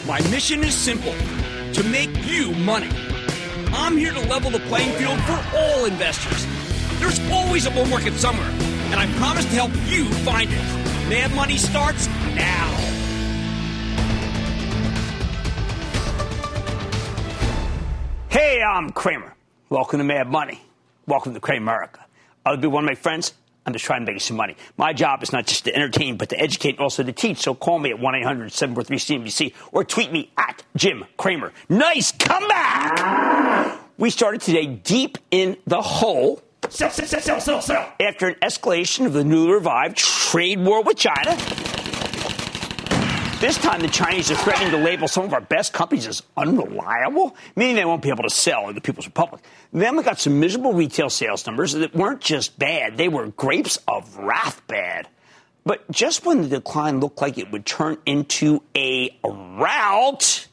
My mission is simple, to make you money. I'm here to level the playing field for all investors. There's always a bull market somewhere, and I promise to help you find it. Mad Money starts now. Hey, I'm Cramer. Welcome to Mad Money. Welcome to Cramerica. I'll be one of my friends. I'm just trying to make you some money. My job is not just to entertain, but to educate and also to teach. So call me at 1-800-743-CNBC or tweet me at Jim Cramer. Nice comeback! We started today deep in the hole. Sell. After an escalation of the newly revived trade war with China. This time, the Chinese are threatening to label some of our best companies as unreliable, meaning they won't be able to sell in the People's Republic. Then we got some miserable retail sales numbers that weren't just bad. They were grapes of wrath bad. But just when the decline looked like it would turn into a rout,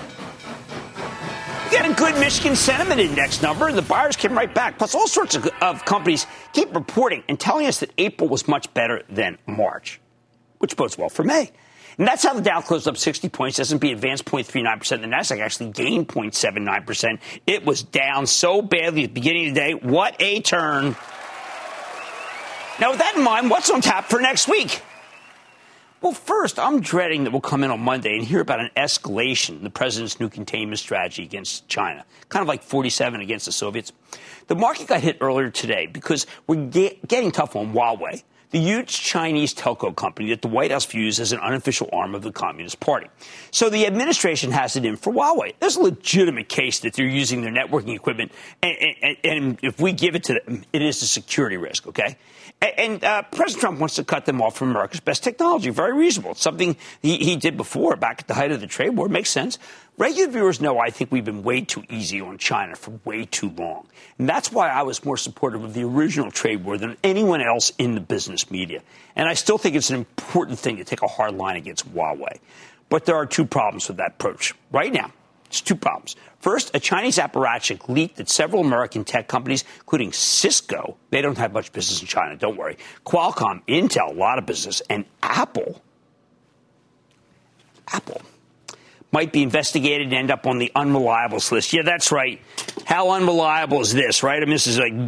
we got a good Michigan sentiment index number, and the buyers came right back. Plus, all sorts of companies keep reporting and telling us that April was much better than March, which bodes well for May. And that's how the Dow closed up 60 points. S&P advanced 0.39%. The Nasdaq actually gained 0.79%. It was down so badly at the beginning of the day. What a turn. Now, with that in mind, what's on tap for next week? Well, first, I'm dreading that we'll come in on Monday and hear about an escalation in the president's new containment strategy against China, kind of like 47 against the Soviets. The market got hit earlier today because we're getting tough on Huawei, the huge Chinese telco company that the White House views as an unofficial arm of the Communist Party. So the administration has it in for Huawei. There's a legitimate case that they're using their networking equipment, and if we give it to them, it is a security risk, okay? And President Trump wants to cut them off from America's best technology. Very reasonable. It's something he did before, back at the height of the trade war. Makes sense. Regular viewers know I think we've been way too easy on China for way too long. And that's why I was more supportive of the original trade war than anyone else in the business media. And I still think it's an important thing to take a hard line against Huawei. But there are two problems with that approach. Right now, it's two problems. First, a Chinese apparatchik leaked that several American tech companies, including Cisco, they don't have much business in China, don't worry, Qualcomm, Intel, a lot of business, and Apple might be investigated and end up on the unreliables list. Yeah, that's right. How unreliable is this, right? I mean, this is like,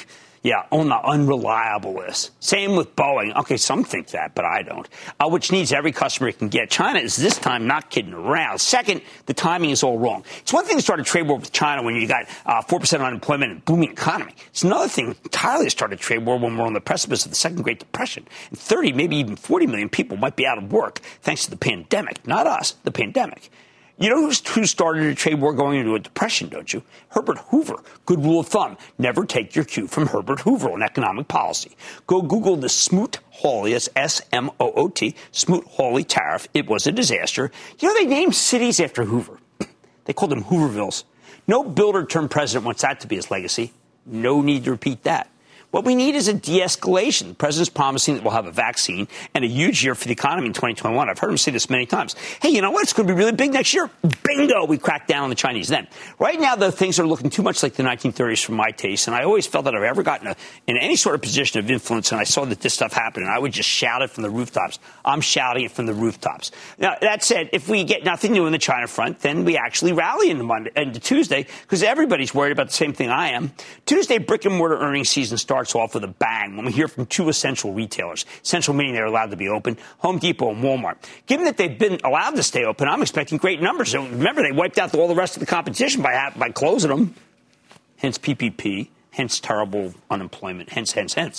on the unreliable list. Same with Boeing. Okay, some think that, but I don't. Which needs every customer it can get. China is this time not kidding around. Second, the timing is all wrong. It's one thing to start a trade war with China when you got 4% unemployment and booming economy. It's another thing entirely to start a trade war when we're on the precipice of the Second Great Depression. And 30, maybe even 40 million people might be out of work thanks to the pandemic. Not us, the pandemic. You know who started a trade war going into a depression, don't you? Herbert Hoover. Good rule of thumb. Never take your cue from Herbert Hoover on economic policy. Go Google the Smoot-Hawley, that's S-M-O-O-T, Smoot-Hawley tariff. It was a disaster. You know, they named cities after Hoover. They called them Hoovervilles. No builder turned president wants that to be his legacy. No need to repeat that. What we need is a de-escalation. The president's promising that we'll have a vaccine and a huge year for the economy in 2021. I've heard him say this many times. Hey, you know what? It's going to be really big next year. Bingo! We crack down on the Chinese then. Right now, though, things are looking too much like the 1930s for my taste, and I always felt that if I ever got in any sort of position of influence and I saw that this stuff happened, I would just shout it from the rooftops. I'm shouting it from the rooftops. Now, that said, if we get nothing new in the China front, then we actually rally into Tuesday, because everybody's worried about the same thing I am. Tuesday, brick-and-mortar earnings season starts off with a bang when we hear from two essential retailers. Essential meaning they're allowed to be open, Home Depot and Walmart. Given that they've been allowed to stay open, I'm expecting great numbers. So remember, they wiped out all the rest of the competition by closing them. Hence PPP. Hence terrible unemployment. Hence.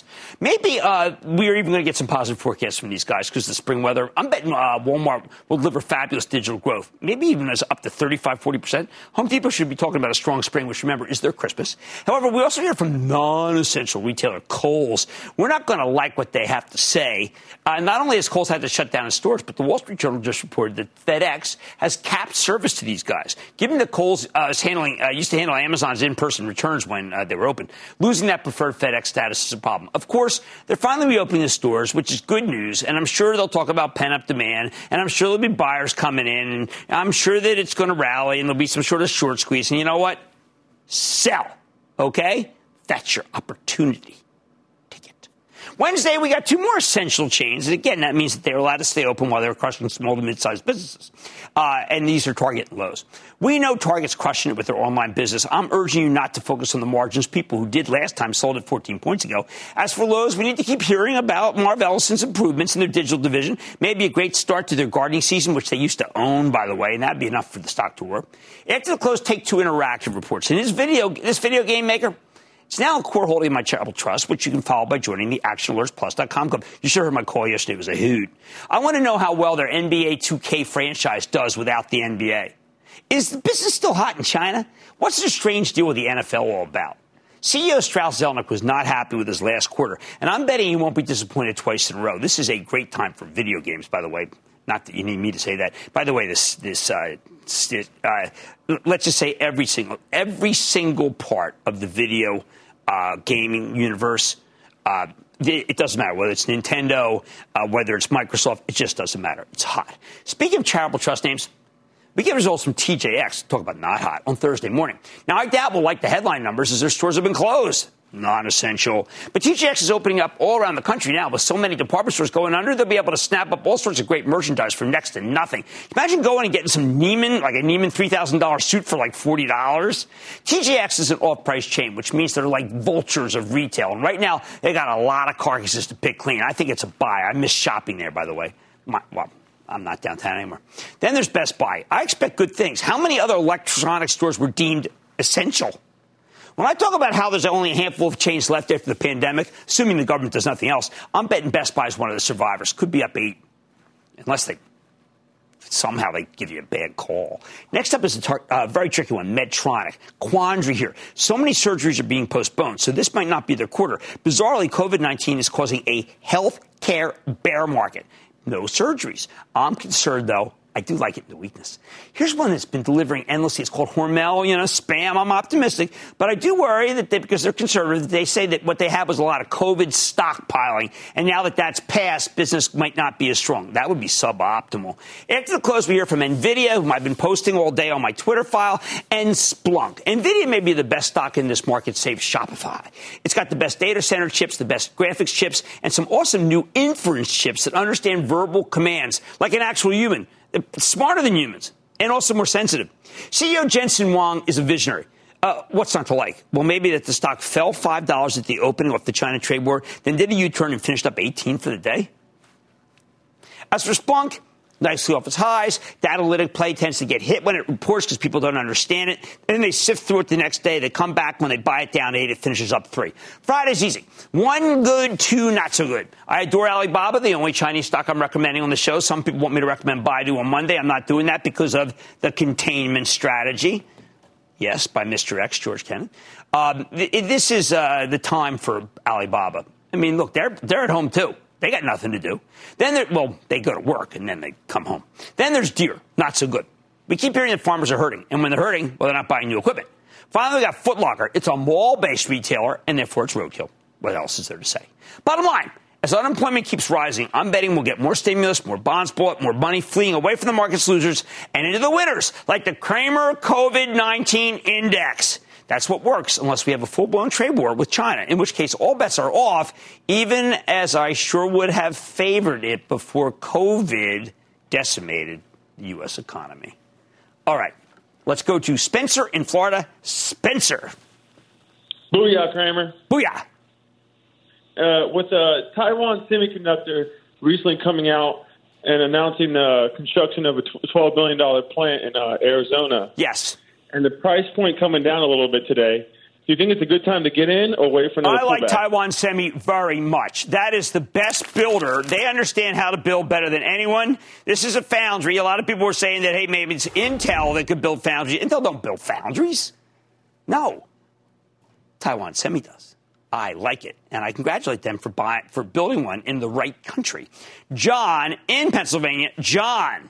Maybe we're even going to get some positive forecasts from these guys because the spring weather. I'm betting Walmart will deliver fabulous digital growth, maybe even as up to 35-40%. Home Depot should be talking about a strong spring, which, remember, is their Christmas. However, we also hear from non-essential retailer Kohl's. We're not going to like what they have to say. Not only has Kohl's had to shut down its stores, but the Wall Street Journal just reported that FedEx has capped service to these guys. Given that Kohl's used to handle Amazon's in-person returns when they were open, losing that preferred FedEx status is a problem. Of course, they're finally reopening the stores, which is good news, and I'm sure they'll talk about pent-up demand, and I'm sure there'll be buyers coming in, and I'm sure that it's going to rally, and there'll be some sort of short squeeze, and you know what? Sell, okay? That's your opportunity. Take it. Wednesday, we got two more essential chains. And again, that means that they're allowed to stay open while they're crushing small to mid-sized businesses. And these are Target and Lowe's. We know Target's crushing it with their online business. I'm urging you not to focus on the margins. People who did last time sold it 14 points ago. As for Lowe's, we need to keep hearing about Marv Ellison's improvements in their digital division. Maybe a great start to their gardening season, which they used to own, by the way, and that'd be enough for the stock to work. After the close, Take-Two Interactive reports. And this video game maker, it's now a core holding of my charitable trust, which you can follow by joining the ActionAlertsPlus.com club. You should have heard my call yesterday. It was a hoot. I want to know how well their NBA 2K franchise does without the NBA. Is the business still hot in China? What's the strange deal with the NFL all about? CEO Strauss Zelnick was not happy with his last quarter, and I'm betting he won't be disappointed twice in a row. This is a great time for video games, by the way. Not that you need me to say that. By the way, let's just say every single part of the video gaming universe, it doesn't matter whether it's Nintendo, whether it's Microsoft. It just doesn't matter. It's hot. Speaking of charitable trust names, we get results from TJX, talk about not hot, on Thursday morning. Now, I doubt we'll like the headline numbers as their stores have been closed. Non-essential. But TJX is opening up all around the country now. With so many department stores going under, they'll be able to snap up all sorts of great merchandise for next to nothing. Imagine going and getting some Neiman, like a Neiman $3,000 suit for like $40. TJX is an off-price chain, which means they're like vultures of retail. And right now, they got a lot of carcasses to pick clean. I think it's a buy. I miss shopping there, by the way. I'm not downtown anymore. Then there's Best Buy. I expect good things. How many other electronic stores were deemed essential? When I talk about how there's only a handful of chains left after the pandemic, assuming the government does nothing else, I'm betting Best Buy is one of the survivors. Could be up 8, unless somehow they give you a bad call. Next up is a very tricky one, Medtronic. Quandary here. So many surgeries are being postponed, so this might not be their quarter. Bizarrely, COVID-19 is causing a health care bear market. No surgeries. I'm concerned, though. I do like it in the weakness. Here's one that's been delivering endlessly. It's called Hormel, spam. I'm optimistic. But I do worry that because they're conservative, they say that what they had was a lot of COVID stockpiling. And now that that's passed, business might not be as strong. That would be suboptimal. After the close, we hear from NVIDIA, whom I've been posting all day on my Twitter file, and Splunk. NVIDIA may be the best stock in this market, save Shopify. It's got the best data center chips, the best graphics chips, and some awesome new inference chips that understand verbal commands like an actual human. Smarter than humans, and also more sensitive. CEO Jensen Huang is a visionary. What's not to like? Well, maybe that the stock fell $5 at the opening of the China trade war, then did a U-turn and finished up 18 for the day. As for Splunk, nicely off its highs. The analytic play tends to get hit when it reports because people don't understand it. And then they sift through it the next day. They come back when they buy it down 8, it finishes up 3. Friday's easy. 1 good, 2 not so good. I adore Alibaba, the only Chinese stock I'm recommending on the show. Some people want me to recommend Baidu on Monday. I'm not doing that because of the containment strategy. Yes, by Mr. X, George Kennan. This is the time for Alibaba. I mean, look, they're at home, too. They got nothing to do. Then, they go to work, and then they come home. Then there's Deere. Not so good. We keep hearing that farmers are hurting. And when they're hurting, they're not buying new equipment. Finally, we got Foot Locker. It's a mall-based retailer, and therefore it's roadkill. What else is there to say? Bottom line, as unemployment keeps rising, I'm betting we'll get more stimulus, more bonds bought, more money fleeing away from the market's losers and into the winners, like the Kramer COVID-19 Index. That's what works unless we have a full-blown trade war with China, in which case all bets are off, even as I sure would have favored it before COVID decimated the U.S. economy. All right, let's go to Spencer in Florida. Spencer. Booyah, Kramer. Booyah. With Taiwan Semiconductor recently coming out and announcing the construction of a $12 billion plant in Arizona. Yes. And the price point coming down a little bit today. Do you think it's a good time to get in or wait for another pullback? I like Taiwan Semi very much. That is the best builder. They understand how to build better than anyone. This is a foundry. A lot of people were saying that, hey, maybe it's Intel that could build foundries. Intel don't build foundries. No. Taiwan Semi does. I like it, and I congratulate them for building one in the right country. John in Pennsylvania. John.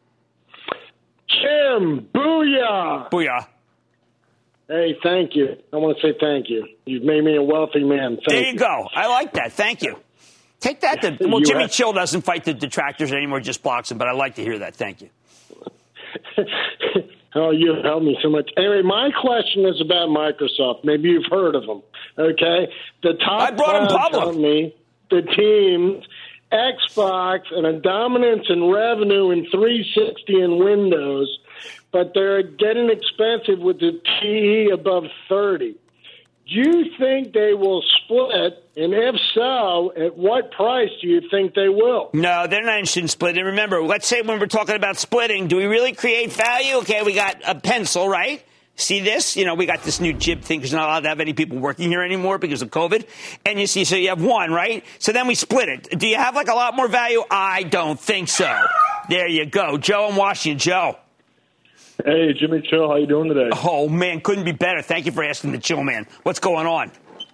Jim, booyah. Booyah. Hey, thank you. I want to say thank you. You've made me a wealthy man. There you go. I like that. Thank you. Take that. Jimmy Chill doesn't fight the detractors anymore, just blocks them, but I like to hear that. Thank you. Oh, you've helped me so much. Anyway, my question is about Microsoft. Maybe you've heard of them. Okay? The top I brought them public. the teams Xbox and a dominance in revenue in 360 and Windows, but they're getting expensive with the PE above 30. Do you think they will split? And if so, at what price do you think they will? No, they're not interested in splitting. Remember, let's say when we're talking about splitting, do we really create value? Okay, we got a pencil, right? See this? You know, we got this new jib thing because we're not allowed to have any people working here anymore because of COVID. And you see, so you have one, right? So then we split it. Do you have like a lot more value? I don't think so. There you go. Joe in Washington. Joe. Hey, Jimmy Chill, how you doing today? Oh, man, couldn't be better. Thank you for asking the Chill Man. What's going on?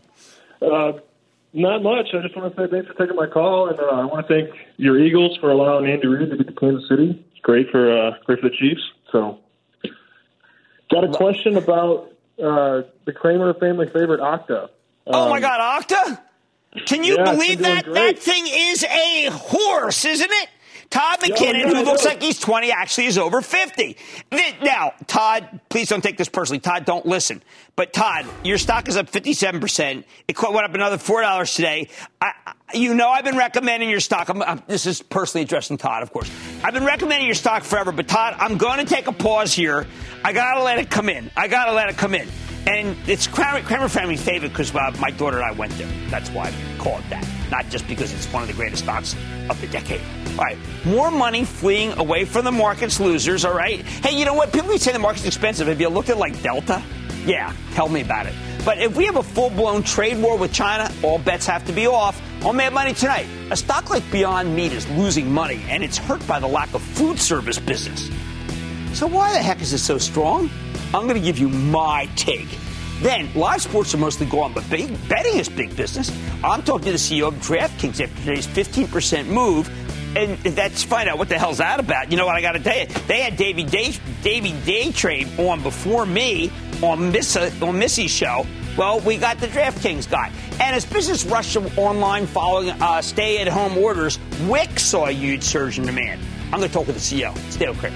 Not much. I just want to say thanks for taking my call, and I want to thank your Eagles for allowing Andy Reid to get to Kansas City. It's great for the Chiefs. So, got a question about the Kramer family favorite Okta. Oh, my God, Okta? Can you believe that? Great. That thing is a horse, isn't it? Todd McKinnon, who looks like he's 20, actually is over 50. Now, Todd, please don't take this personally. Todd, don't listen. But, Todd, your stock is up 57%. It went up another $4 today. I've been recommending your stock. This is personally addressing Todd, of course. I've been recommending your stock forever. But, Todd, I'm going to take a pause here. I got to let it come in. And it's Kramer family favorite because my daughter and I went there. That's why I call it that. Not just because it's one of the greatest stocks of the decade. All right. More money fleeing away from the market's losers, all right? Hey, you know what? People say the market's expensive. Have you looked at, like, Delta? Yeah, tell me about it. But if we have a full-blown trade war with China, all bets have to be off. On Mad Money tonight, a stock like Beyond Meat is losing money, and it's hurt by the lack of food service business. So why the heck is it so strong? I'm going to give you my take. Then, live sports are mostly gone, but betting is big business. I'm talking to the CEO of DraftKings after today's 15% move, and let's find out what the hell's that about. You know what I got to tell you? They had Davey Day Trade on before me on Missy's show. Well, we got the DraftKings guy. And as business rushed online following stay-at-home orders, Wix saw a huge surge in demand. I'm going to talk with the CEO. Stay with Kramer.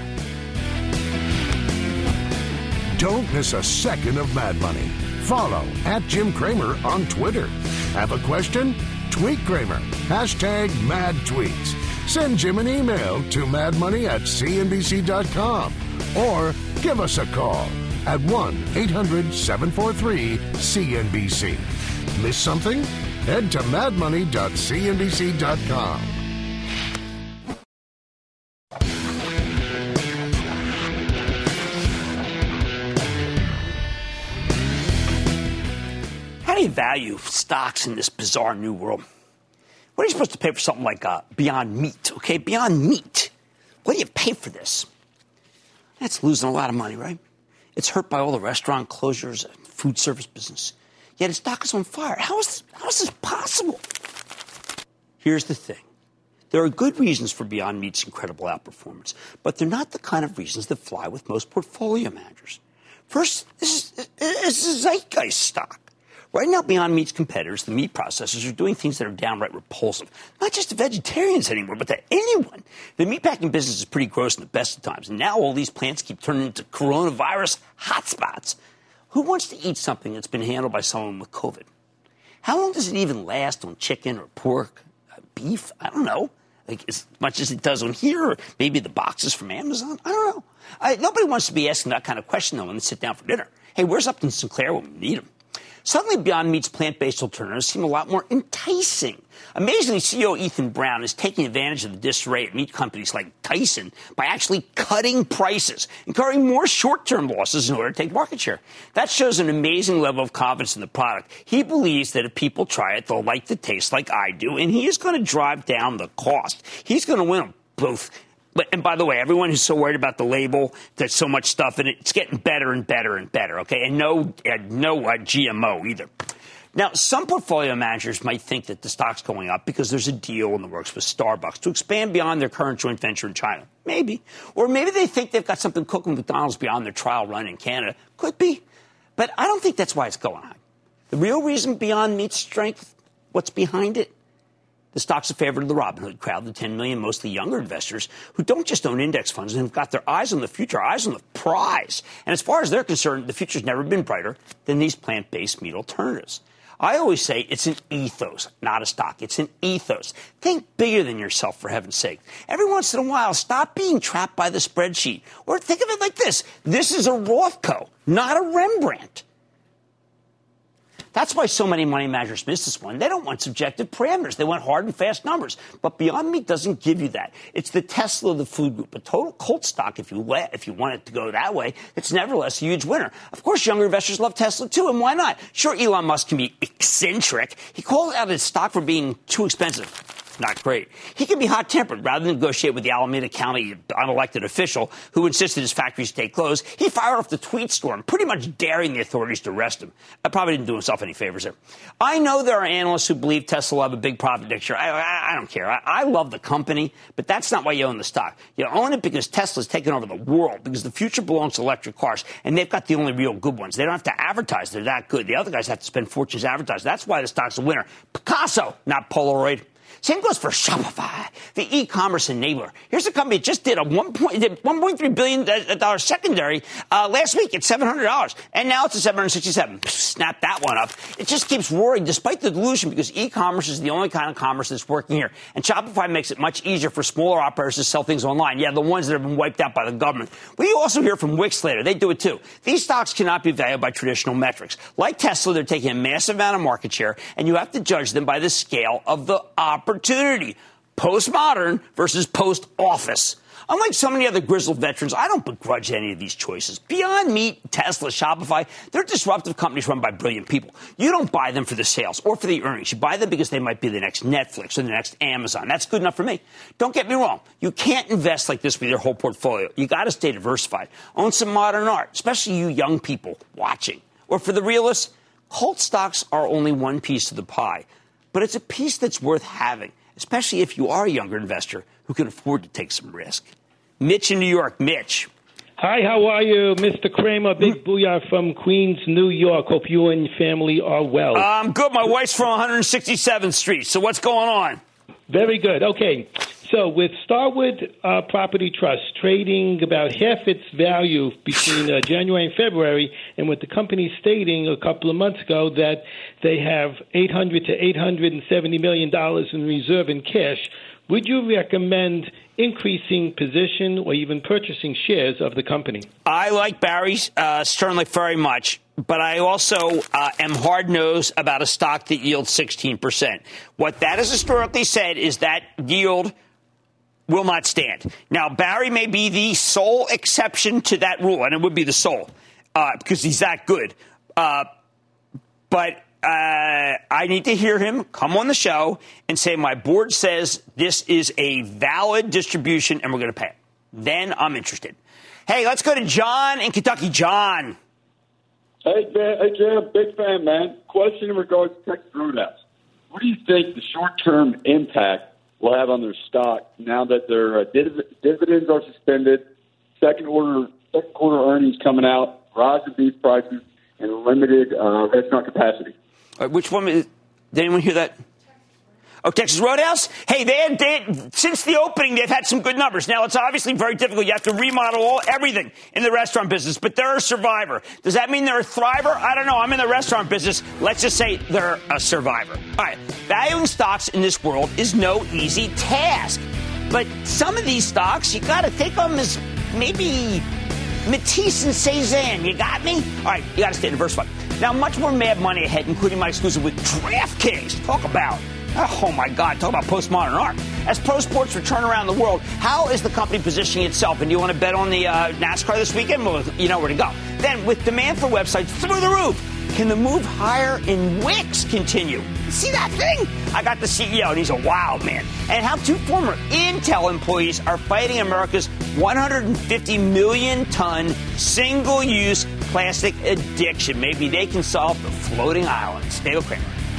Don't miss a second of Mad Money. Follow @Jim Cramer on Twitter. Have a question? Tweet Cramer. #MadTweets. Send Jim an email to madmoney@cnbc.com or give us a call at 1-800-743-CNBC. Miss something? Head to madmoney.cnbc.com. How do you value stocks in this bizarre new world? What are you supposed to pay for something like Beyond Meat? Okay, Beyond Meat. What do you pay for this? That's losing a lot of money, right? It's hurt by all the restaurant closures and food service business. Yet its stock is on fire. How is this possible? Here's the thing. There are good reasons for Beyond Meat's incredible outperformance, but they're not the kind of reasons that fly with most portfolio managers. First, this is a zeitgeist stock. Right now, Beyond Meat's competitors, the meat processors, are doing things that are downright repulsive. Not just to vegetarians anymore, but to anyone. The meatpacking business is pretty gross in the best of times, and now all these plants keep turning into coronavirus hotspots. Who wants to eat something that's been handled by someone with COVID? How long does it even last on chicken or pork, beef? I don't know. Like as much as it does on here, or maybe the boxes from Amazon. I don't know. Nobody wants to be asking that kind of question, though, when they sit down for dinner. Hey, where's Upton Sinclair when we need him? Suddenly, Beyond Meat's plant-based alternatives seem a lot more enticing. Amazingly, CEO Ethan Brown is taking advantage of the disarray at meat companies like Tyson by actually cutting prices, incurring more short-term losses in order to take market share. That shows an amazing level of confidence in the product. He believes that if people try it, they'll like the taste like I do, and he is going to drive down the cost. He's going to win them both. And by the way, everyone who's so worried about the label, there's so much stuff in it, it's getting better and better and better, okay? And no GMO either. Now, some portfolio managers might think that the stock's going up because there's a deal in the works with Starbucks to expand beyond their current joint venture in China. Maybe. Or maybe they think they've got something cooking with McDonald's beyond their trial run in Canada. Could be. But I don't think that's why it's going high. The real reason Beyond Meat's strength, what's behind it? The stock's a favorite of the Robinhood crowd, the 10 million mostly younger investors who don't just own index funds and have got their eyes on the future, eyes on the prize. And as far as they're concerned, the future's never been brighter than these plant-based meat alternatives. I always say it's an ethos, not a stock. It's an ethos. Think bigger than yourself, for heaven's sake. Every once in a while, stop being trapped by the spreadsheet. Or think of it like this. This is a Rothko, not a Rembrandt. That's why so many money managers miss this one. They don't want subjective parameters. They want hard and fast numbers. But Beyond Meat doesn't give you that. It's the Tesla of the food group. A total cult stock, if you want it to go that way, it's nevertheless a huge winner. Of course, younger investors love Tesla, too, and why not? Sure, Elon Musk can be eccentric. He called out his stock for being too expensive. Not great. He can be hot-tempered. Rather than negotiate with the Alameda County unelected official who insisted his factory stay closed, he fired off the tweet storm, pretty much daring the authorities to arrest him. I probably didn't do himself any favors there. I know there are analysts who believe Tesla will have a big profit next year. I don't care. I love the company, but that's not why you own the stock. You own it because Tesla's taken over the world, because the future belongs to electric cars, and they've got the only real good ones. They don't have to advertise. They're that good. The other guys have to spend fortunes advertising. That's why the stock's a winner. Picasso, not Polaroid. Same goes for Shopify, the e-commerce enabler. Here's a company that just did a $1.3 billion secondary last week at $700, and now it's at $767. Snap that one up. It just keeps roaring despite the delusion because e-commerce is the only kind of commerce that's working here. And Shopify makes it much easier for smaller operators to sell things online. Yeah, the ones that have been wiped out by the government. We also hear from Wix later. They do it too. These stocks cannot be valued by traditional metrics. Like Tesla, they're taking a massive amount of market share, and you have to judge them by the scale of the opportunity. Postmodern versus post-office. Unlike so many other grizzled veterans, I don't begrudge any of these choices. Beyond Meat, Tesla, Shopify, they're disruptive companies run by brilliant people. You don't buy them for the sales or for the earnings. You buy them because they might be the next Netflix or the next Amazon. That's good enough for me. Don't get me wrong. You can't invest like this with your whole portfolio. You got to stay diversified. Own some modern art, especially you young people watching. Or for the realists, cult stocks are only one piece of the pie. But it's a piece that's worth having, especially if you are a younger investor who can afford to take some risk. Mitch in New York. Mitch. Hi, how are you, Mr. Kramer? Big booyah from Queens, New York. Hope you and your family are well. I'm good. My wife's from 167th Street. So what's going on? Very good. Okay. So with Starwood Property Trust trading about half its value between January and February, and with the company stating a couple of months ago that they have $800 to $870 million in reserve in cash, would you recommend increasing position or even purchasing shares of the company? I like Barry Sternlicht very much, but I also am hard-nosed about a stock that yields 16%. What that has historically said is that yield will not stand. Now, Barry may be the sole exception to that rule, and it would be the sole because he's that good. But I need to hear him come on the show and say, my board says this is a valid distribution and we're going to pay it. Then I'm interested. Hey, let's go to John in Kentucky. John. Hey, Jim, big fan, man. Question in regards to Texas Roadhouse. What do you think the short-term impact will have on their stock now that their dividends are suspended, second quarter earnings coming out, rise in beef prices, and limited restaurant capacity? Which one? Did anyone hear that? Oh, Texas Roadhouse? Hey, since the opening, they've had some good numbers. Now, it's obviously very difficult. You have to remodel everything in the restaurant business, but they're a survivor. Does that mean they're a thriver? I don't know. I'm in the restaurant business. Let's just say they're a survivor. All right. Valuing stocks in this world is no easy task. But some of these stocks, you got to take them as maybe Matisse and Cezanne. You got me? All right. You got to stay diversified. Now, much more mad money ahead, including my exclusive with DraftKings. Talk about. Oh, my God. Talk about postmodern art. As pro sports return around the world, how is the company positioning itself? And do you want to bet on the NASCAR this weekend? Well, you know where to go. Then, with demand for websites through the roof, can the move higher in Wix continue? See that thing? I got the CEO, and he's a wild man. And how two former Intel employees are fighting America's 150 million-ton single-use plastic addiction. Maybe they can solve the floating islands. Dale Kramer.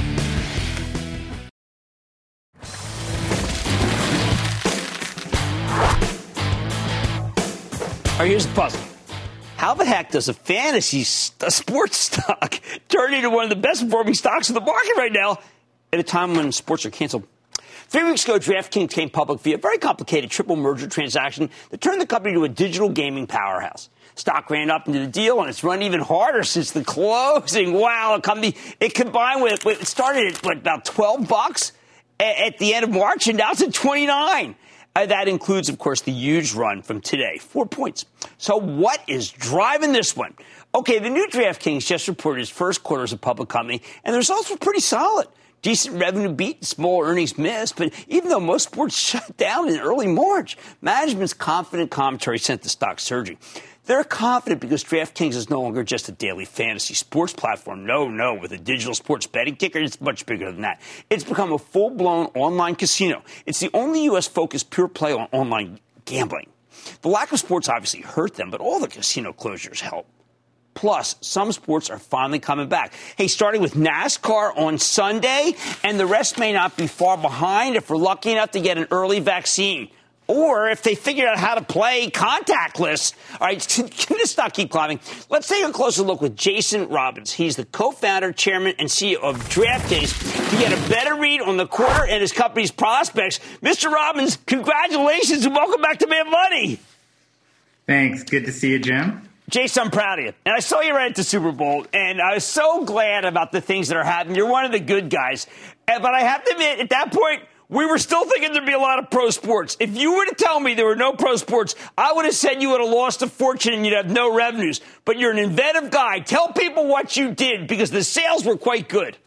All right, here's the puzzle. How the heck does a sports stock turn into one of the best performing stocks in the market right now at a time when sports are canceled? 3 weeks ago, DraftKings came public via a very complicated triple merger transaction that turned the company to a digital gaming powerhouse. Stock ran up into the deal, and it's run even harder since the closing. Wow, a company, it combined with it started at about $12 at the end of March, and now it's at $29. That includes, of course, the huge run from today, 4 points. So what is driving this one? Okay, the new DraftKings just reported its first quarter as a public company, and the results were pretty solid. Decent revenue beat, small earnings miss, but even though most sports shut down in early March, management's confident commentary sent the stock surging. They're confident because DraftKings is no longer just a daily fantasy sports platform. No, with a digital sports betting ticker, it's much bigger than that. It's become a full-blown online casino. It's the only U.S.-focused pure play on online gambling. The lack of sports obviously hurt them, but all the casino closures help. Plus, some sports are finally coming back. Hey, starting with NASCAR on Sunday, and the rest may not be far behind if we're lucky enough to get an early vaccine. Or if they figure out how to play contactless. All right, can this stock keep climbing? Let's take a closer look with Jason Robbins. He's the co-founder, chairman, and CEO of DraftKings to get a better read on the quarter and his company's prospects. Mr. Robbins, congratulations and welcome back to Mad Money. Thanks. Good to see you, Jim. Jason, I'm proud of you. And I saw you right at the Super Bowl, and I was so glad about the things that are happening. You're one of the good guys. But I have to admit, at that point, we were still thinking there'd be a lot of pro sports. If you were to tell me there were no pro sports, I would have said you would have lost a fortune and you'd have no revenues. But you're an inventive guy. Tell people what you did because the sales were quite good.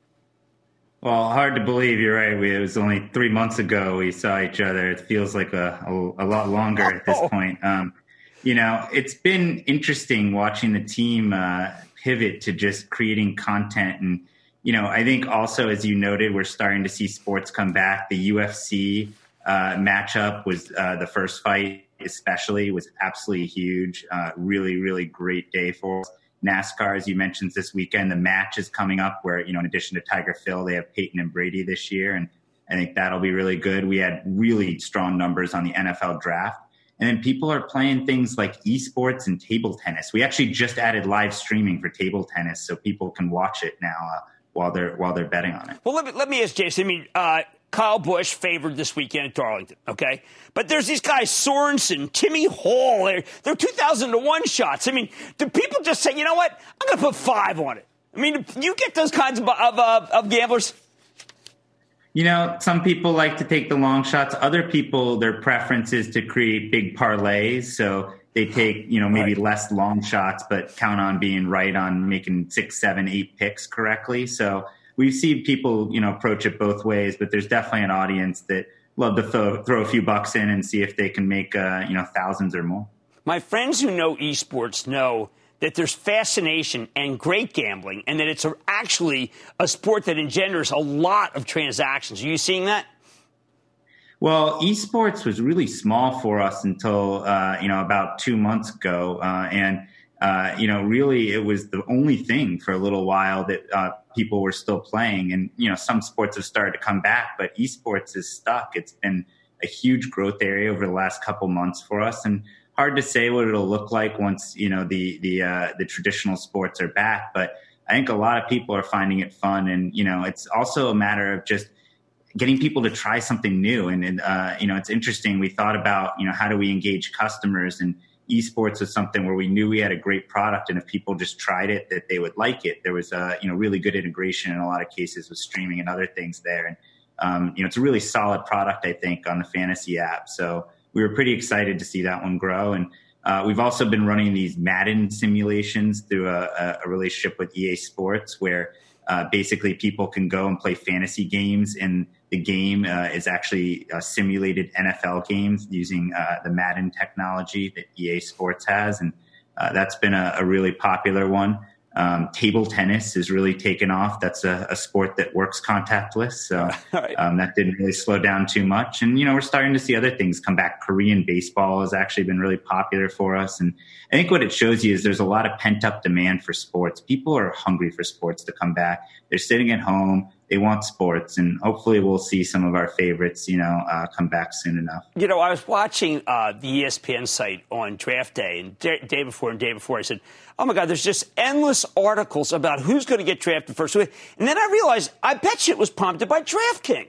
Well, hard to believe. You're right. It was only 3 months ago we saw each other. It feels like a lot longer at this point. It's been interesting watching the team pivot to just creating content. And, I think also, as you noted, we're starting to see sports come back. The UFC matchup was the first fight, especially, was absolutely huge. Really, really great day for us. NASCAR, as you mentioned, this weekend, the match is coming up where, in addition to Tiger Phil, they have Peyton and Brady this year. And I think that'll be really good. We had really strong numbers on the NFL draft. And then people are playing things like esports and table tennis. We actually just added live streaming for table tennis so people can watch it now while they're betting on it. Well, let me ask Jason. Kyle Busch favored this weekend at Darlington, okay? But there's these guys, Sorensen, Timmy Hall. They're 2,000-to-1 shots. Do people just say, you know what, I'm going to put 5 on it? Do you get those kinds of gamblers? Some people like to take the long shots. Other people, their preference is to create big parlays. So they take, maybe less long shots, but count on being right on making 6, 7, 8 picks correctly. So we see people, approach it both ways, but there's definitely an audience that love to throw a few bucks in and see if they can make, thousands or more. My friends who know esports know that there's fascination and great gambling and that it's actually a sport that engenders a lot of transactions. Are you seeing that? Well, esports was really small for us until, about 2 months ago. Really it was the only thing for a little while that people were still playing. And, some sports have started to come back, but esports is stuck. It's been a huge growth area over the last couple months for us. And hard to say what it'll look like once, the traditional sports are back. But I think a lot of people are finding it fun. And, it's also a matter of just getting people to try something new. And it's interesting. We thought about, how do we engage customers? And esports was something where we knew we had a great product. And if people just tried it, that they would like it. There was really good integration in a lot of cases with streaming and other things there. And, it's a really solid product, I think, on the fantasy app. So we were pretty excited to see that one grow. And we've also been running these Madden simulations through a relationship with EA Sports where basically people can go and play fantasy games, and the game is actually simulated NFL games using the Madden technology that EA Sports has. And that's been a really popular one. Table tennis has really taken off. That's a sport that works contactless. So that didn't really slow down too much. And, we're starting to see other things come back. Korean baseball has actually been really popular for us. And I think what it shows you is there's a lot of pent up demand for sports. People are hungry for sports to come back. They're sitting at home. They want sports, and hopefully we'll see some of our favorites, come back soon enough. I was watching the ESPN site on draft day, and day before, I said, oh, my God, there's just endless articles about who's going to get drafted first. And then I realized, I bet you it was prompted by DraftKings.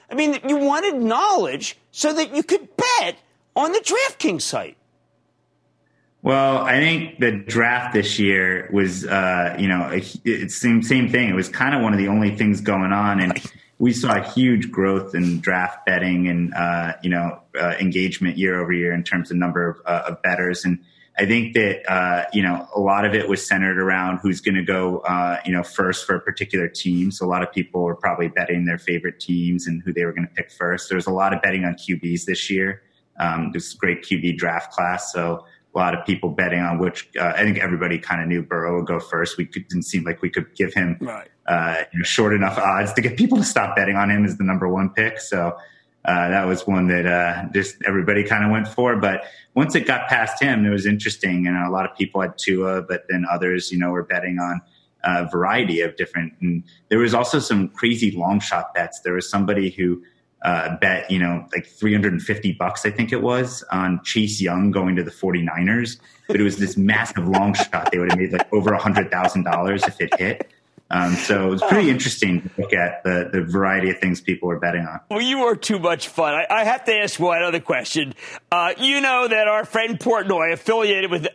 I mean, you wanted knowledge so that you could bet on the DraftKings site. Well, I think the draft this year was, it's the same thing. It was kind of one of the only things going on. And we saw a huge growth in draft betting and, engagement year over year in terms of number of bettors. And I think that, a lot of it was centered around who's going to go, first for a particular team. So a lot of people were probably betting their favorite teams and who they were going to pick first. There was a lot of betting on QBs this year. There's a great QB draft class. So a lot of people betting on which I think everybody kind of knew Burrow would go first. Didn't seem like we could give him short enough odds to get people to stop betting on him as the number one pick. So that was one that just everybody kind of went for. But once it got past him, it was interesting. And a lot of people had Tua, but then others, were betting on a variety of different. And there was also some crazy long shot bets. There was somebody who bet, like $350, I think it was, on Chase Young going to the 49ers. But it was this massive long shot. They would have made like over $100,000 if it hit. So it was pretty interesting to look at the variety of things people were betting on. Well, you are too much fun. I have to ask one other question. You know that our friend Portnoy, affiliated with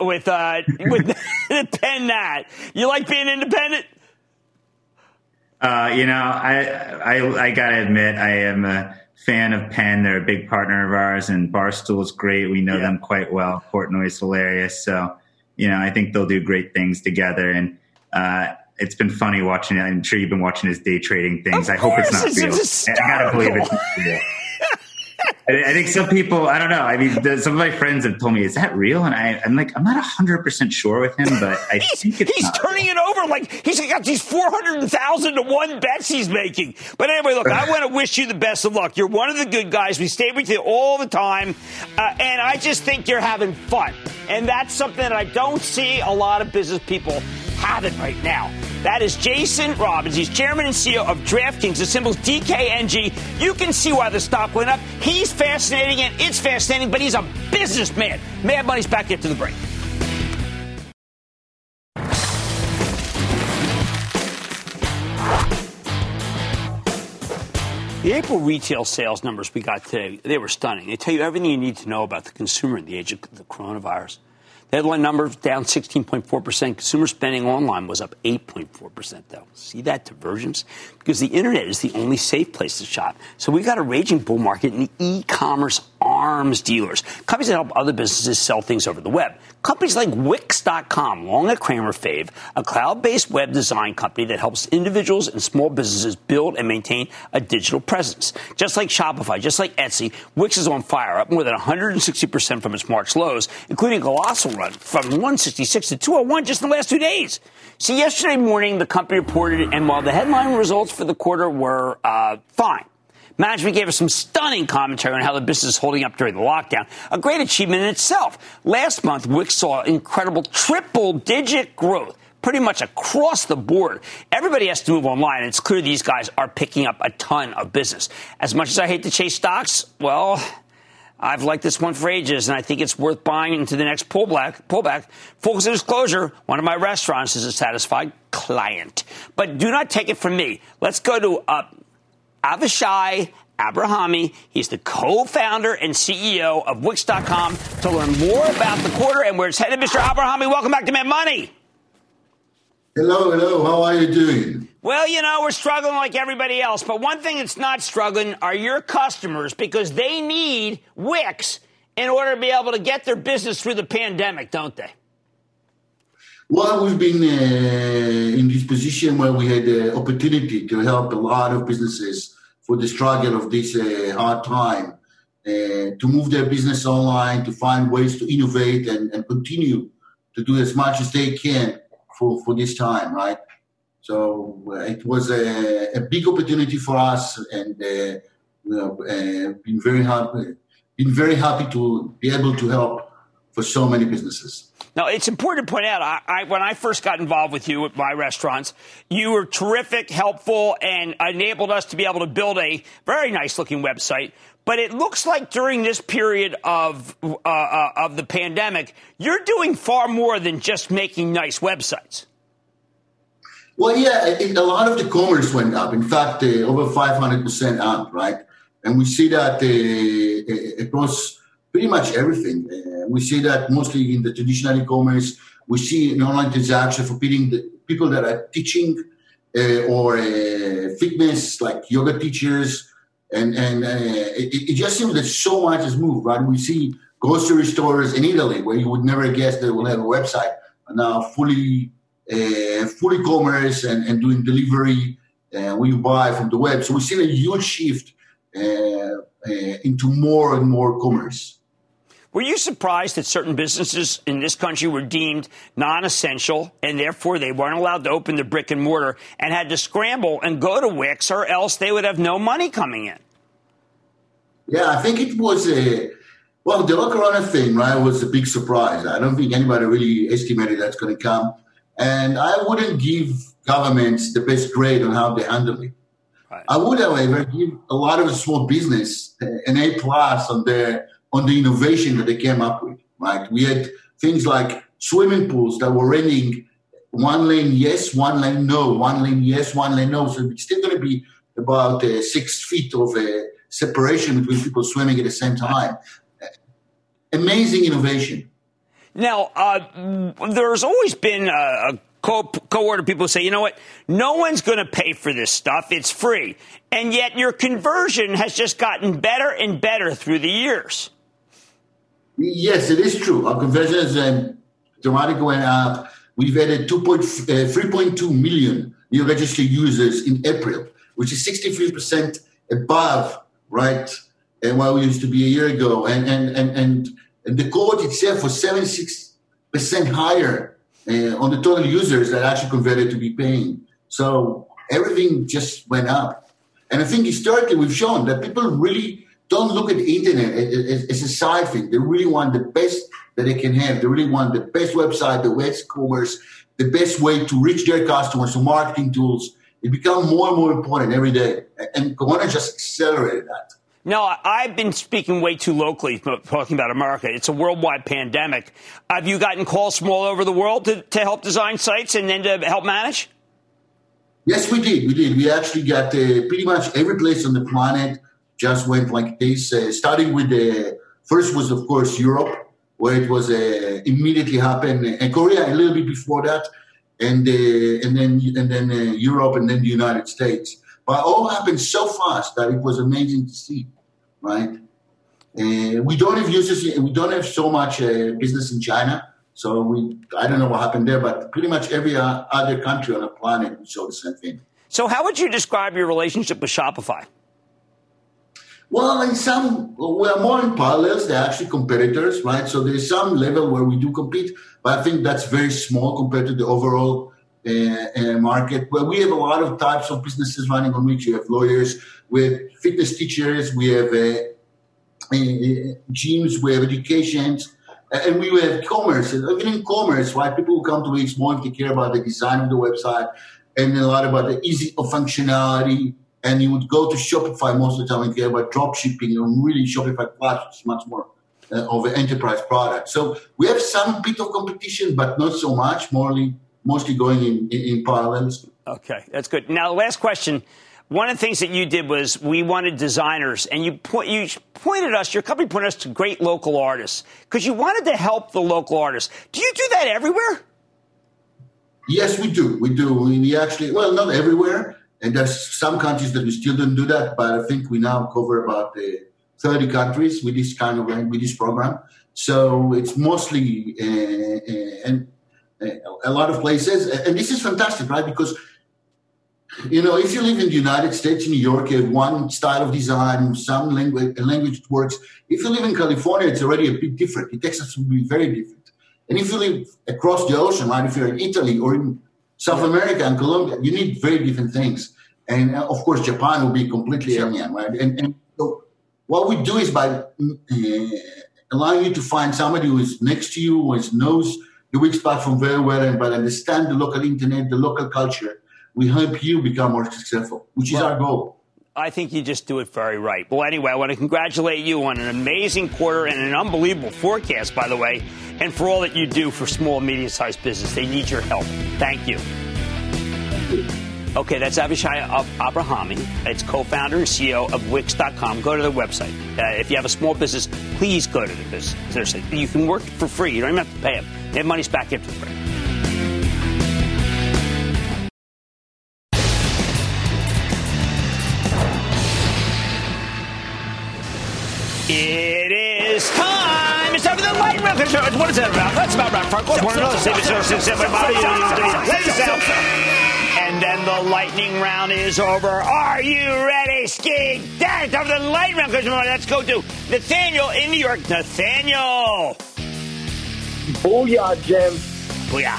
Penn Nat, you like being independent? I gotta admit, I am a fan of Penn. They're a big partner of ours, and Barstool is great. We know them quite well. Portnoy is hilarious. So, I think they'll do great things together. And it's been funny watching it. I'm sure you've been watching his day trading things. I hope it's not real. I gotta believe it's not real. I think some people, I don't know. I mean, some of my friends have told me, is that real? And I'm like, I'm not 100% sure with him, but I think it's He's turning it over like he's got these 400,000 to 1 bets he's making. But anyway, look, I want to wish you the best of luck. You're one of the good guys. We stay with you all the time. And I just think you're having fun. And that's something that I don't see a lot of business people having right now. That is Jason Robins. He's chairman and CEO of DraftKings. The symbol's DKNG. You can see why the stock went up. He's fascinating and it's fascinating, but he's a businessman. Mad Money's back after the break. The April retail sales numbers we got today, they were stunning. They tell you everything you need to know about the consumer in the age of the coronavirus. The headline numbers down 16.4%. Consumer spending online was up 8.4%, though. See that divergence? Because the Internet is the only safe place to shop. So we got a raging bull market in the e-commerce arms dealers, companies that help other businesses sell things over the web. Companies like Wix.com, long a Kramer fave, a cloud-based web design company that helps individuals and small businesses build and maintain a digital presence. Just like Shopify, just like Etsy, Wix is on fire, up more than 160% from its March lows, including a colossal run from 166 to 201 just in the last 2 days. See, yesterday morning, the company reported, and while the headline results for the quarter were fine, management gave us some stunning commentary on how the business is holding up during the lockdown. A great achievement in itself. Last month, Wix saw incredible triple-digit growth pretty much across the board. Everybody has to move online, and it's clear these guys are picking up a ton of business. As much as I hate to chase stocks, well, I've liked this one for ages, and I think it's worth buying into the next pullback. Full disclosure, one of my restaurants is a satisfied client. But do not take it from me. Let's go to Avishai Abrahami. He's the co-founder and CEO of Wix.com to learn more about the quarter and where it's headed. Mr. Abrahami, welcome back to Mad Money. Hello. How are you doing? Well, we're struggling like everybody else. But one thing that's not struggling are your customers, because they need Wix in order to be able to get their business through the pandemic, don't they? Well, we've been in this position where we had the opportunity to help a lot of businesses for the struggle of this hard time, to move their business online, to find ways to innovate and continue to do as much as they can for this time, right? So it was a big opportunity for us, and been very happy to be able to help for so many businesses. Now, it's important to point out, when I first got involved with you at my restaurants, you were terrific, helpful, and enabled us to be able to build a very nice-looking website. But it looks like during this period of the pandemic, you're doing far more than just making nice websites. Well, yeah, a lot of the commerce went up. In fact, over 500% up, right? And we see that across pretty much everything. We see that mostly in the traditional e-commerce. We see an online transaction for people that are teaching or fitness, like yoga teachers. And it just seems that so much has moved, right? We see grocery stores in Italy where you would never guess they will have a website, are now fully commerce and doing delivery when you buy from the web. So we've seen a huge shift into more and more commerce. Were you surprised that certain businesses in this country were deemed non-essential and therefore they weren't allowed to open the brick and mortar and had to scramble and go to Wix or else they would have no money coming in? Yeah, I think it was the Corona thing, right, was a big surprise. I don't think anybody really estimated that's going to come. And I wouldn't give governments the best grade on how they handle it. Right. I would, however, give a lot of small business an A+ on the innovation that they came up with, right? We had things like swimming pools that were running one lane yes, one lane no, one lane yes, one lane no. So it's still going to be about 6 feet of separation between people swimming at the same time. Amazing innovation. Now, there's always been a cohort of people who say, you know what, no one's going to pay for this stuff. It's free. And yet your conversion has just gotten better and better through the years. Yes, it is true. Our conversion is dramatically went up. We've added 3.2 million new registered users in April, which is 63% above, right, and what we used to be a year ago. And the cohort itself was 76% higher on the total users that actually converted to be paying. So everything just went up. And I think historically we've shown that people really don't look at the internet as a side thing. They really want the best that they can have. They really want the best website, the best commerce, the best way to reach their customers, so marketing tools. It becomes more and more important every day. And Corona just accelerated that. No, I've been speaking way too locally, talking about America. It's a worldwide pandemic. Have you gotten calls from all over the world to help design sites and then to help manage? Yes, we did. We actually got pretty much every place on the planet just went like this, starting with first was, of course, Europe, where it was immediately happened, and Korea a little bit before that, and then Europe, and then the United States. But it all happened so fast that it was amazing to see, right? We don't have users. We don't have so much business in China, so I don't know what happened there, but pretty much every other country on the planet we saw the same thing. So how would you describe your relationship with Shopify? Well, we're more in parallels. They're actually competitors, right? So there's some level where we do compete, but I think that's very small compared to the overall market. Where we have a lot of types of businesses running on which you have lawyers, we have fitness teachers, we have gyms, we have educations, and we have commerce. And even in commerce, right? People who come to Wix more if they care about the design of the website and a lot about the easy of functionality. And you would go to Shopify most of the time and care about drop shipping, and really Shopify Plus is much more of an enterprise product. So we have some bit of competition, but not so much, mostly going in parallels. Okay, that's good. Now, last question. One of the things that you did was we wanted designers, and you pointed us, your company pointed us to great local artists because you wanted to help the local artists. Do you do that everywhere? Yes, we do. We actually, well, not everywhere. And there's some countries that we still don't do that, but I think we now cover about 30 countries with this with this program. So it's mostly a lot of places, and this is fantastic, right? Because if you live in the United States, in New York, you have one style of design, some language that works. If you live in California, it's already a bit different. In Texas, it will be very different. And if you live across the ocean, right? If you're in Italy or in South America and Colombia, you need very different things. And of course, Japan will be completely alien, right? And so what we do is by allowing you to find somebody who is next to you, who knows the Wix platform very well, and but understand the local internet, the local culture, we help you become more successful, which is our goal. I think you just do it very right. Well, anyway, I want to congratulate you on an amazing quarter and an unbelievable forecast, by the way, and for all that you do for small and medium-sized business. They need your help. Thank you. Thank you. Okay, that's Avishai Abrahami. It's co-founder and CEO of Wix.com. Go to their website. If you have a small business, please go to their business. You can work for free. You don't even have to pay them. Their money's back after free. It is time. It's time for the lightning round. What is that about? That's about right. And then the lightning round is over. Are you ready, Ski? Time for the lightning round. Let's go to Nathaniel in New York. Nathaniel. Booyah, Jim. Booyah.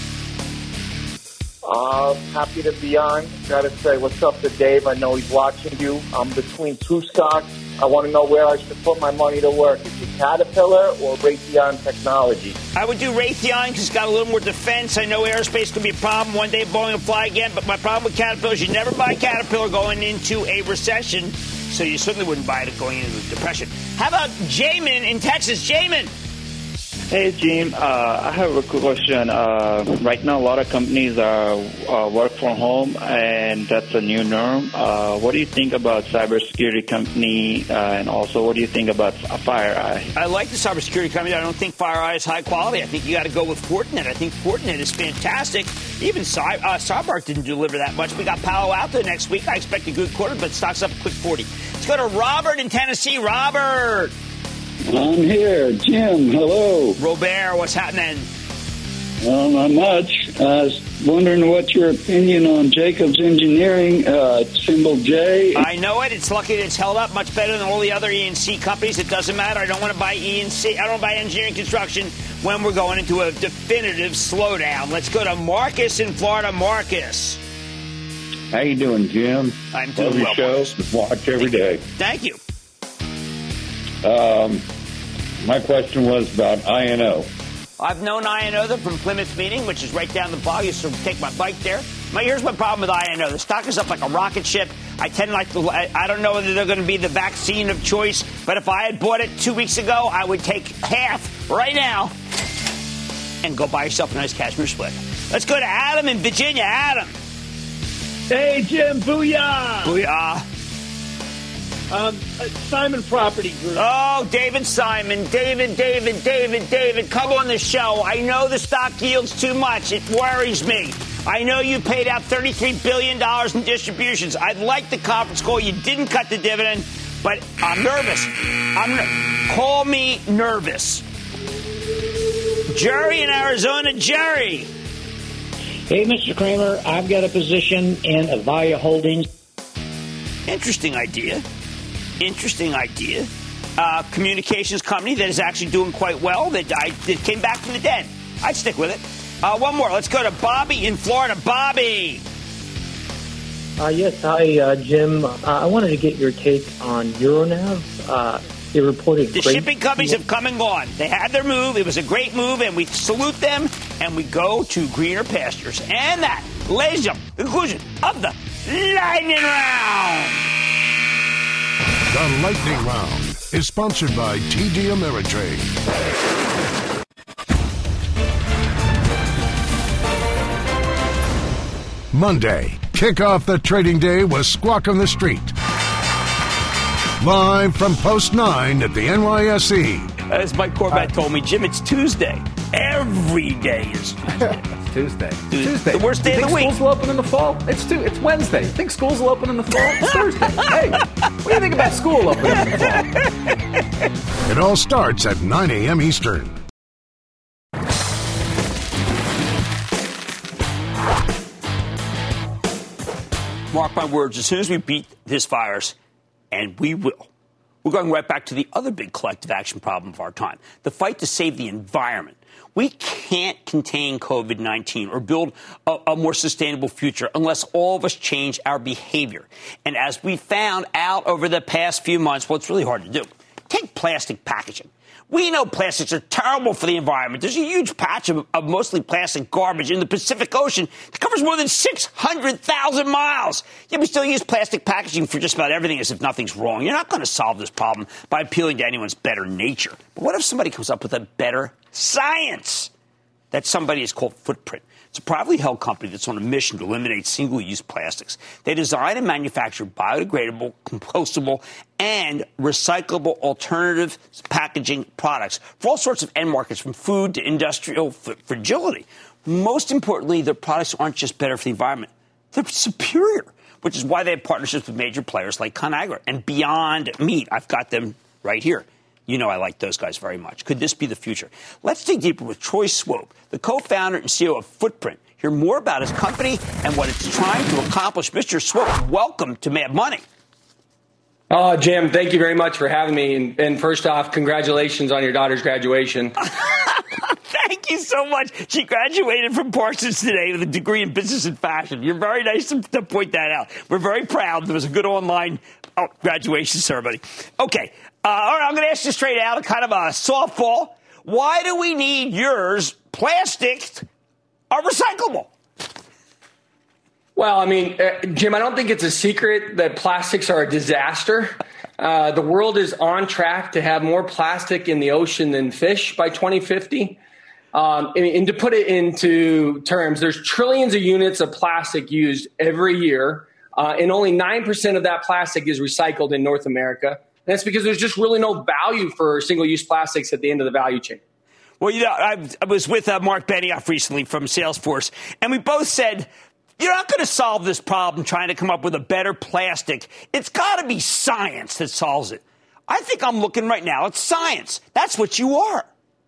Happy to be on. Gotta say what's up to Dave. I know he's watching you. I'm between two stocks. I want to know where I should put my money to work. Is it Caterpillar or Raytheon Technology? I would do Raytheon because it's got a little more defense. I know aerospace can be a problem. One day Boeing will fly again. But my problem with Caterpillar is you never buy Caterpillar going into a recession. So you certainly wouldn't buy it going into a depression. How about Jamin in Texas? Jamin. Hey, Jim. I have a quick question. Right now, a lot of companies work from home, and that's a new norm. What do you think about cybersecurity company, and also what do you think about FireEye? I like the cybersecurity company. I don't think FireEye is high quality. I think you got to go with Fortinet. I think Fortinet is fantastic. Even CyberArk didn't deliver that much. We got Palo Alto next week. I expect a good quarter, but stock's up a quick 40. Let's go to Robert in Tennessee. Robert. I'm here. Jim, hello. Robert, what's happening? Well, not much. I was wondering what your opinion on Jacobs Engineering, symbol J. I know it. It's lucky that it's held up much better than all the other E&C companies. It doesn't matter. I don't want to buy E&C. I don't buy engineering construction when we're going into a definitive slowdown. Let's go to Marcus in Florida. Marcus. How you doing, Jim? I'm doing well. Love your show. Watch every day. Thank you. My question was about INO. I've known INO from Plymouth Meeting, which is right down the block. I used to take my bike there. Here's my problem with INO. The stock is up like a rocket ship. I don't know whether they're going to be the vaccine of choice, but if I had bought it 2 weeks ago, I would take half right now and go buy yourself a nice cashmere split. Let's go to Adam in Virginia. Adam. Hey, Jim. Booyah. Booyah. Simon Property Group. Oh, David Simon. David, come on the show. I know the stock yields too much. It worries me. I know you paid out $33 billion in distributions. I'd like the conference call. You didn't cut the dividend, but I'm nervous. Call me nervous. Jerry in Arizona. Jerry. Hey, Mr. Kramer. I've got a position in Avaya Holdings. Interesting idea. Communications company that is actually doing quite well. That came back from the dead. I'd stick with it. One more. Let's go to Bobby in Florida. Bobby. Yes. Hi, Jim. I wanted to get your take on Euronav. They reported the shipping companies have come and gone. They had their move. It was a great move, and we salute them, and we go to greener pastures. And that, ladies and gentlemen, the conclusion of the Lightning Round. The Lightning Round is sponsored by TD Ameritrade. Monday, kick off the trading day with Squawk on the Street. Live from Post 9 at the NYSE. As Mike Corbat told me, Jim, it's Tuesday. Every day is Tuesday. Tuesday. The worst day of the week. Schools will open in the fall? It's Wednesday. You think schools will open in the fall? It's Thursday. Hey, what do you think about school opening in the fall? It all starts at 9 a.m. Eastern. Mark my words, as soon as we beat this virus, and we will, we're going right back to the other big collective action problem of our time, the fight to save the environment. We can't contain COVID-19 or build a more sustainable future unless all of us change our behavior. And as we found out over the past few months, well, it's really hard to do. Take plastic packaging. We know plastics are terrible for the environment. There's a huge patch of mostly plastic garbage in the Pacific Ocean that covers more than 600,000 miles. Yet we still use plastic packaging for just about everything as if nothing's wrong. You're not going to solve this problem by appealing to anyone's better nature. But what if somebody comes up with a better science? That somebody is called Footprint. It's a privately held company that's on a mission to eliminate single-use plastics. They design and manufacture biodegradable, compostable, and recyclable alternative packaging products for all sorts of end markets, from food to industrial fragility. Most importantly, their products aren't just better for the environment. They're superior, which is why they have partnerships with major players like Conagra and Beyond Meat. I've got them right here. You know I like those guys very much. Could this be the future? Let's dig deeper with Troy Swope, the co-founder and CEO of Footprint. Hear more about his company and what it's trying to accomplish. Mr. Swope, welcome to Mad Money. Oh, Jim, thank you very much for having me. And first off, congratulations on your daughter's graduation. Thank you so much. She graduated from Parsons today with a degree in business and fashion. You're very nice to point that out. We're very proud. There was a good online graduation ceremony. Okay. All right, I'm going to ask you straight out, kind of a softball. Why do we need yours? Plastics are recyclable. Well, I mean, Jim, I don't think it's a secret that plastics are a disaster. The world is on track to have more plastic in the ocean than fish by 2050. And to put it into terms, there's trillions of units of plastic used every year, and only 9% of that plastic is recycled in North America. And that's because there's just really no value for single-use plastics at the end of the value chain. Well, you know, I was with Mark Benioff recently from Salesforce, and we both said, you're not going to solve this problem trying to come up with a better plastic. It's got to be science that solves it. I think I'm looking right now at science. That's what you are.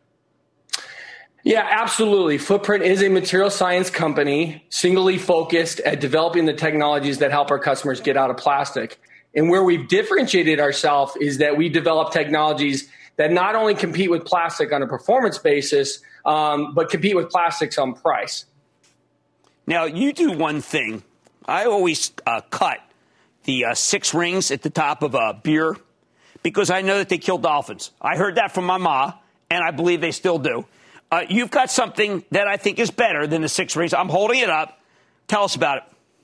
Yeah, absolutely. Footprint is a material science company, singly focused at developing the technologies that help our customers get out of plastic. And where we've differentiated ourselves is that we develop technologies that not only compete with plastic on a performance basis, but compete with plastics on price. Now, you do one thing. I always cut the 6 rings at the top of a beer because I know that they kill dolphins. I heard that from my ma, and I believe they still do. You've got something that I think is better than the 6 rings. I'm holding it up. Tell us about it.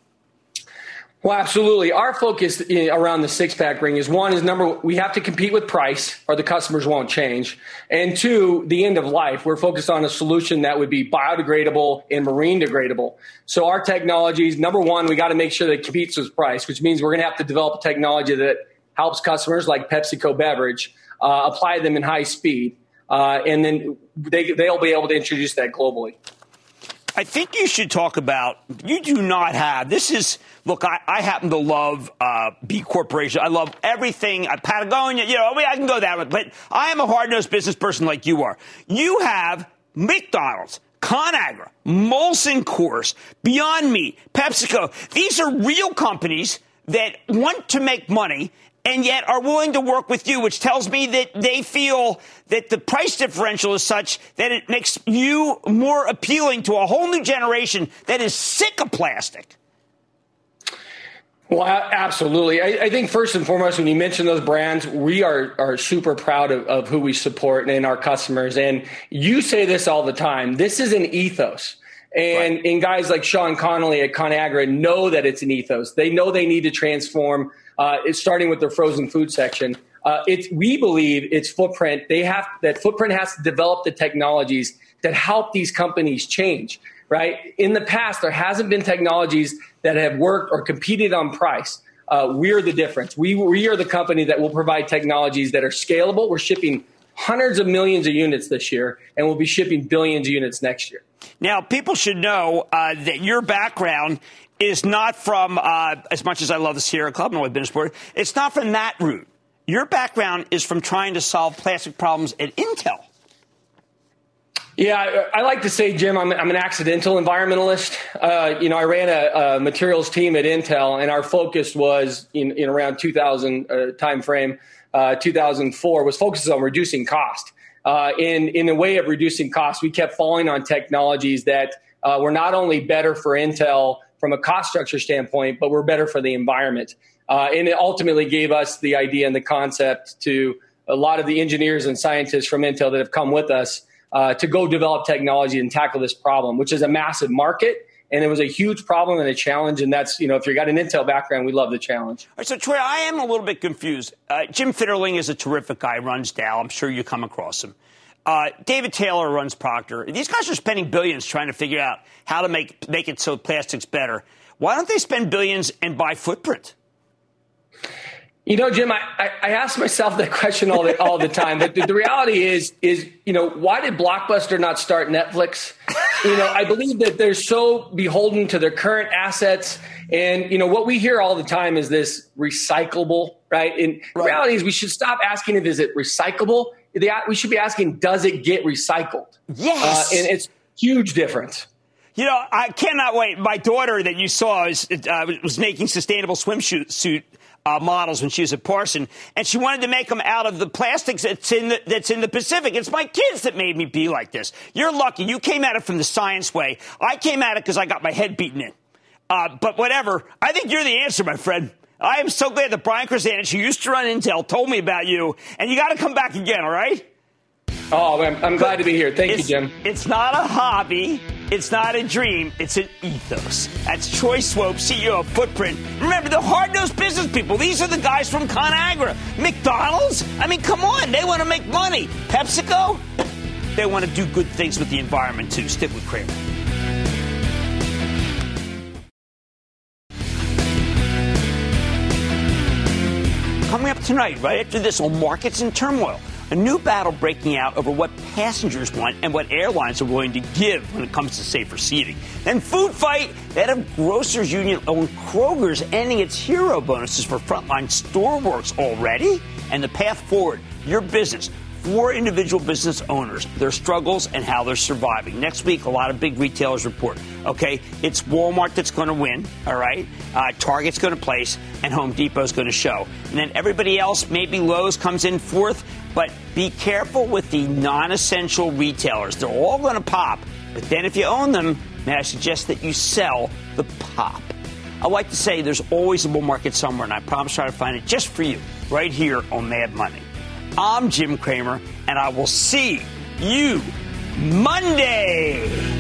Well, absolutely. Our focus around the 6-pack ring is, one, we have to compete with price or the customers won't change. And 2, the end of life. We're focused on a solution that would be biodegradable and marine degradable. So our technologies, number 1, we got to make sure that it competes with price, which means we're going to have to develop a technology that helps customers like PepsiCo Beverage apply them in high speed. And then they'll be able to introduce that globally. I think you should talk about, you do not have, this is, look, I happen to love B Corporation. I love everything, Patagonia, I can go that way, but I am a hard-nosed business person like you are. You have McDonald's, Conagra, Molson Coors, Beyond Meat, PepsiCo. These are real companies that want to make money and yet are willing to work with you, which tells me that they feel that the price differential is such that it makes you more appealing to a whole new generation that is sick of plastic. Well, absolutely. I think first and foremost, when you mention those brands, we are super proud of who we support and our customers. And you say this all the time. This is an ethos. And guys like Sean Connolly at Conagra know that it's an ethos. They know they need to transform. It's starting with their frozen food section. We believe it's Footprint. Footprint has to develop the technologies that help these companies change, right? In the past, there hasn't been technologies that have worked or competed on price. We're the difference. We are the company that will provide technologies that are scalable. We're shipping hundreds of millions of units this year, and we'll be shipping billions of units next year. Now, people should know that your background is not from, as much as I love the Sierra Club and I've been a sport, it's not from that route. Your background is from trying to solve plastic problems at Intel. Yeah, I like to say, Jim, I'm an accidental environmentalist. I ran a materials team at Intel, and our focus was in around 2000 time frame, 2004, was focused on reducing cost. In a way of reducing costs, we kept falling on technologies that were not only better for Intel from a cost structure standpoint, but were better for the environment. And it ultimately gave us the idea and the concept to a lot of the engineers and scientists from Intel that have come with us to go develop technology and tackle this problem, which is a massive market. And it was a huge problem and a challenge. And that's, if you've got an Intel background, we love the challenge. All right, so, Troy, I am a little bit confused. Jim Fitterling is a terrific guy, runs Dow. I'm sure you come across him. David Taylor runs Procter. These guys are spending billions trying to figure out how to make it so plastic's better. Why don't they spend billions and buy footprint? You know, Jim, I ask myself that question all the time. But the reality is, why did Blockbuster not start Netflix? I believe that they're so beholden to their current assets. And, what we hear all the time is this recyclable, right? And the reality is we should stop asking is it recyclable? We should be asking, does it get recycled? Yes. And it's huge difference. I cannot wait. My daughter that you saw was making sustainable swimsuit models when she was at Parson, and she wanted to make them out of the plastics that's in the Pacific. It's my kids that made me be like this. You're lucky. You came at it from the science way. I came at it because I got my head beaten in. But whatever. I think you're the answer, my friend. I am so glad that Brian Krasanovich, who used to run Intel, told me about you, and you got to come back again, all right? Oh, I'm glad to be here. Thank you, Jim. It's not a hobby. It's not a dream. It's an ethos. That's Troy Swope, CEO of Footprint. Remember, the hard-nosed business people. These are the guys from ConAgra. McDonald's? I mean, come on. They want to make money. PepsiCo? They want to do good things with the environment, too. Stick with Cramer. Coming up tonight, right after this, on Markets in Turmoil. A new battle breaking out over what passengers want and what airlines are willing to give when it comes to safer seating. Then food fight. The head of Grocers Union-owned Kroger's ending its hero bonuses for frontline store workers already. And the path forward, your business. For individual business owners, their struggles and how they're surviving. Next week, a lot of big retailers report. Okay, it's Walmart that's going to win, all right? Target's going to place, and Home Depot's going to show. And then everybody else, maybe Lowe's comes in fourth, but be careful with the non-essential retailers. They're all going to pop, but then if you own them, may I suggest that you sell the pop. I like to say there's always a bull market somewhere, and I promise to try to find it just for you, right here on Mad Money. I'm Jim Cramer, and I will see you Monday.